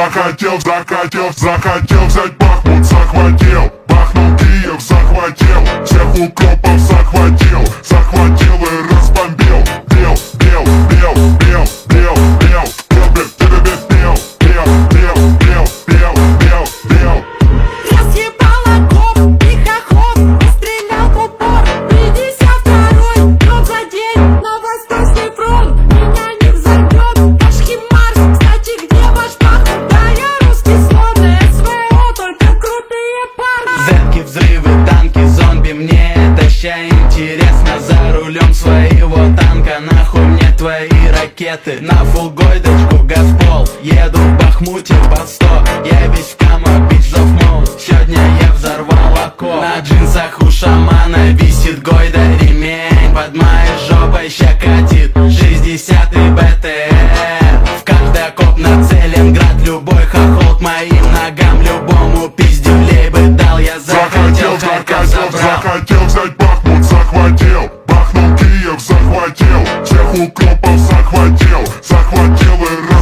захотел взять Бахмут, захватил. Бахнул Киев, захватил. Всех укропов захватил и разбомбил. Бел, бел, бел, бел, бел, бел, бел, бел, бел, бел, бел, бел, бел, бел, бел. Разъебал окоп, тихоход, стрелял в упор. 52-й, год за день на Восточный фронт. Меня не взорвет, наш Химарс. Кстати, где ваш Бахмут? Да я русский слон, СВО, только крутые парни. Зетки, взрывы, танки, зомби, мне это ща интересно. За рулем своего танка, нахуй мне твои ракеты. На фулгойдочку газпол, еду в Бахмуте по 100. Я весь в кама, bitch of mode. Сегодня я взорвал окоп. На джинсах у шамана висит гойда ремень. Под моей жопой ща катит 60-й БТР. В каждый окоп нацелен град, любой хохол к моим ногам. Любому пиздюлей бы дал, я захотел, Харьков забрал. Захотел взять Бахмут, захватил. Бахнул Киев, захватил. Всех укропов захватил и